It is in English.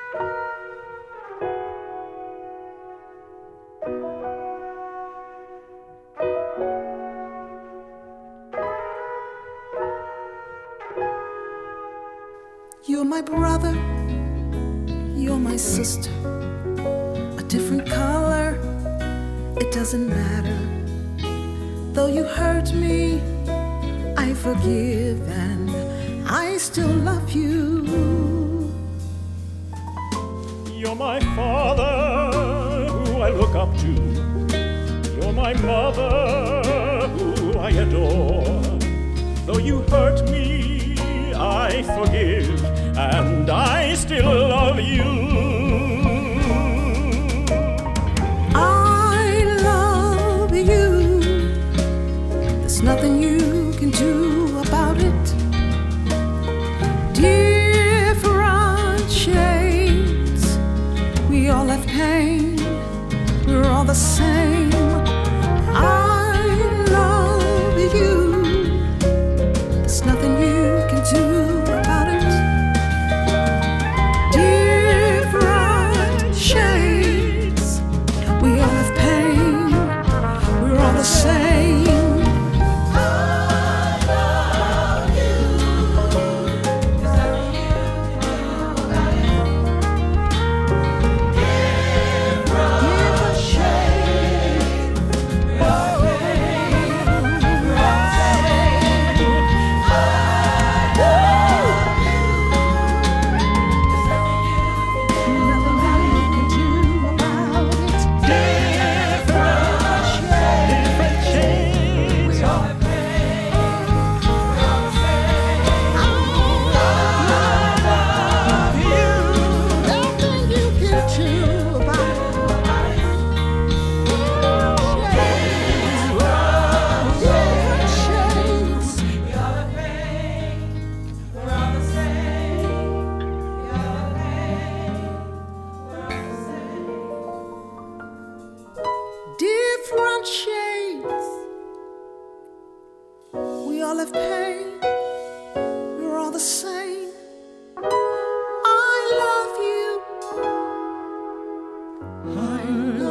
You're my brother, you're my sister, a different color, it doesn't matter. Though you hurt me, I forgive and I still love you. You're my father, who I look up to. You're my mother, who I adore. Though you hurt me, I forgive, and I still love you. I love you. There's nothing you can do about it. Different shades, we all have pain, we're all the same. I love you. There's nothing you can do about it. Different shades, we all have pain, we're all the same. I love you. There's nothing you can do about it. Different shades, we all have pain, we're all the same. Different shades, we all have pain, we're all the same. I love you. I love you.